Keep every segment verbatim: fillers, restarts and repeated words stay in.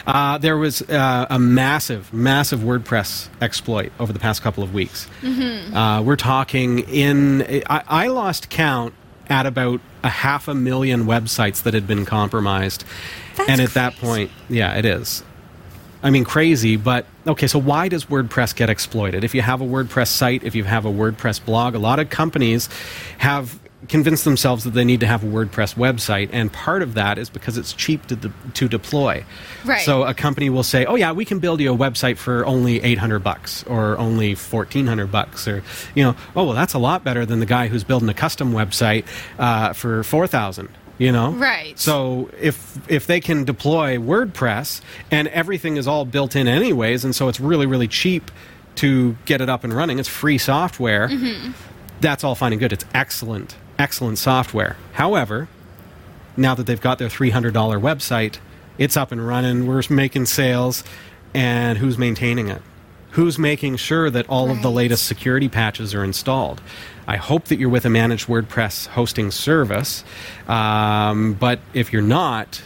Uh, there was uh, a massive, massive WordPress exploit over the past couple of weeks. Mm-hmm. Uh, we're talking in... I, I lost count at about a half a million websites that had been compromised. That's and at crazy. that point, yeah, it is. I mean, crazy, but okay, so why does WordPress get exploited? If you have a WordPress site, if you have a WordPress blog, a lot of companies have convinced themselves that they need to have a WordPress website, and part of that is because it's cheap to, de- to deploy. Right. So a company will say, oh yeah, we can build you a website for only eight hundred bucks or only fourteen hundred bucks, or, you know, oh, well, that's a lot better than the guy who's building a custom website uh, for four thousand. You know? Right. So if if they can deploy WordPress and everything is all built in anyways, and so it's really, really cheap to get it up and running, it's free software, mm-hmm. that's all fine and good. It's excellent, excellent software. However, now that they've got their three hundred dollars website, it's up and running, we're making sales, and who's maintaining it? Who's making sure that all right. of the latest security patches are installed? I hope that you're with a managed WordPress hosting service, um, but if you're not,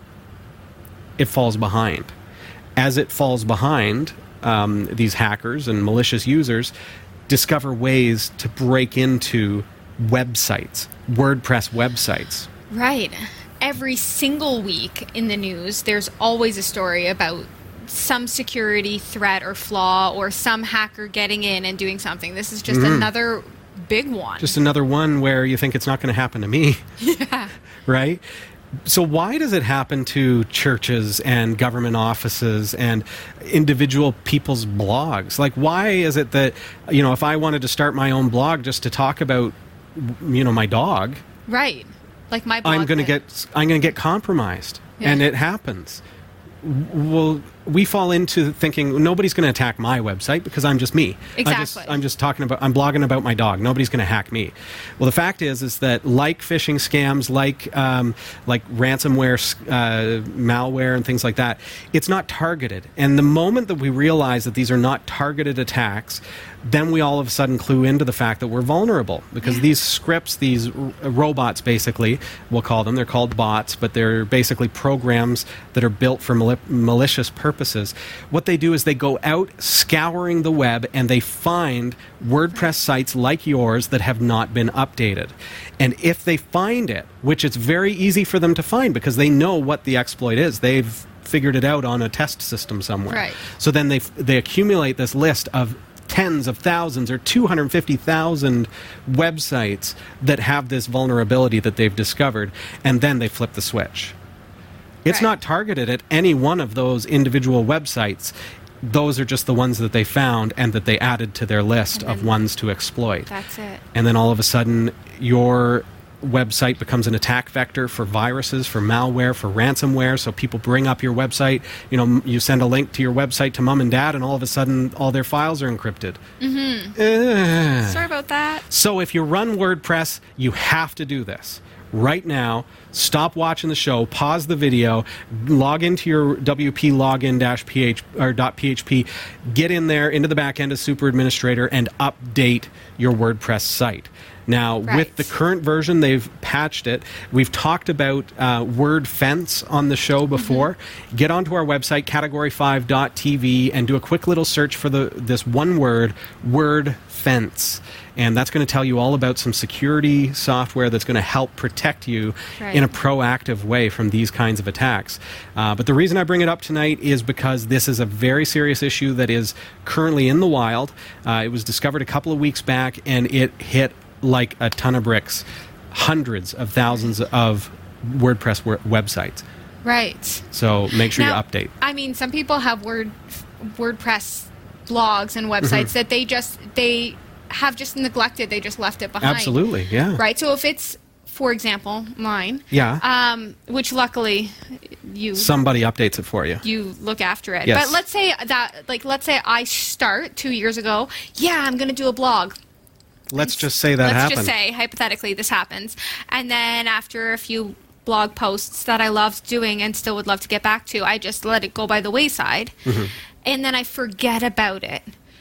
it falls behind. As it falls behind, um, these hackers and malicious users discover ways to break into websites, WordPress websites. Right. Every single week in the news, there's always a story about some security threat or flaw or some hacker getting in and doing something. This is just mm-hmm. another big one. Just another one where you think it's not going to happen to me. Yeah. Right? So why does it happen to churches and government offices and individual people's blogs? Like, why is it that, you know, if I wanted to start my own blog just to talk about, you know, my dog, right? Like my blog, I'm going to get I'm going to get compromised, yeah. and it happens. Well, we fall into thinking nobody's going to attack my website because I'm just me. Exactly. I'm just, I'm just talking about, I'm blogging about my dog. Nobody's going to hack me. Well, the fact is, is that like phishing scams, like um, like ransomware, uh, malware, and things like that, it's not targeted. And the moment that we realize that these are not targeted attacks, then we all of a sudden clue into the fact that we're vulnerable because yeah. these scripts, these r- robots, basically, we'll call them, they're called bots, but they're basically programs that are built for mal- malicious purposes. What they do is they go out scouring the web and they find WordPress sites like yours that have not been updated. And if they find it, which it's very easy for them to find because they know what the exploit is, they've figured it out on a test system somewhere. Right. So then they they accumulate this list of tens of thousands or two hundred fifty thousand websites that have this vulnerability that they've discovered, and then they flip the switch. It's right. not targeted at any one of those individual websites. Those are just the ones that they found and that they added to their list of ones to exploit. That's it. And then all of a sudden, your website becomes an attack vector for viruses, for malware, for ransomware. So people bring up your website, you know, you send a link to your website to mom and dad, and all of a sudden all their files are encrypted. Mm-hmm. Uh. Sorry about that. So if you run WordPress, you have to do this. Right now, stop watching the show, pause the video, log into your W P login dash ph or .php, get in there into the back end of Super Administrator and update your WordPress site. Now, right. with the current version, they've patched it. We've talked about uh, WordFence on the show before. Mm-hmm. Get onto our website, category five dot t v, and do a quick little search for the this one word, WordFence. And that's going to tell you all about some security software that's going to help protect you right. in a proactive way from these kinds of attacks. Uh, but the reason I bring it up tonight is because this is a very serious issue that is currently in the wild. Uh, it was discovered a couple of weeks back, and it hit like a ton of bricks, hundreds of thousands of WordPress w- websites. Right. So make sure now, you update. I mean, some people have Word WordPress blogs and websites mm-hmm. that they just they have just neglected. They just left it behind. Absolutely, yeah. Right. So if it's, for example, mine. Yeah. Um, which luckily you somebody updates it for you. You look after it. Yes. But let's say that, like, let's say I start two years ago. Yeah, I'm going to do a blog. Let's just say that let's happened. Let's just say, hypothetically, this happens. And then after a few blog posts that I loved doing and still would love to get back to, I just let it go by the wayside. Mm-hmm. And then I forget about it.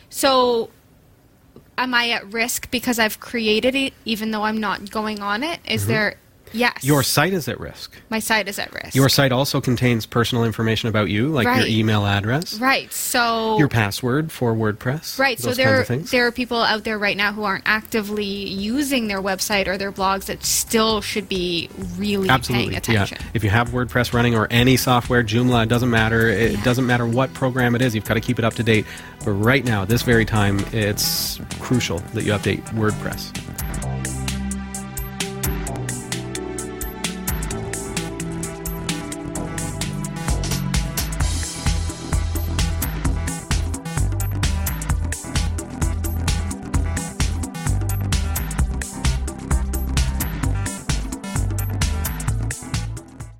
So am I at risk because I've created it even though I'm not going on it? Is mm-hmm. there Yes. Your site is at risk. My site is at risk. Your site also contains personal information about you, like right. your email address. Right. So your password for WordPress. Right. So those there, kinds of things. there are people out there right now who aren't actively using their website or their blogs that still should be really Absolutely. paying attention. Yeah. If you have WordPress running or any software, Joomla, it doesn't matter. It Yeah. doesn't matter what program it is. You've got to keep it up to date. But right now, this very time, it's crucial that you update WordPress.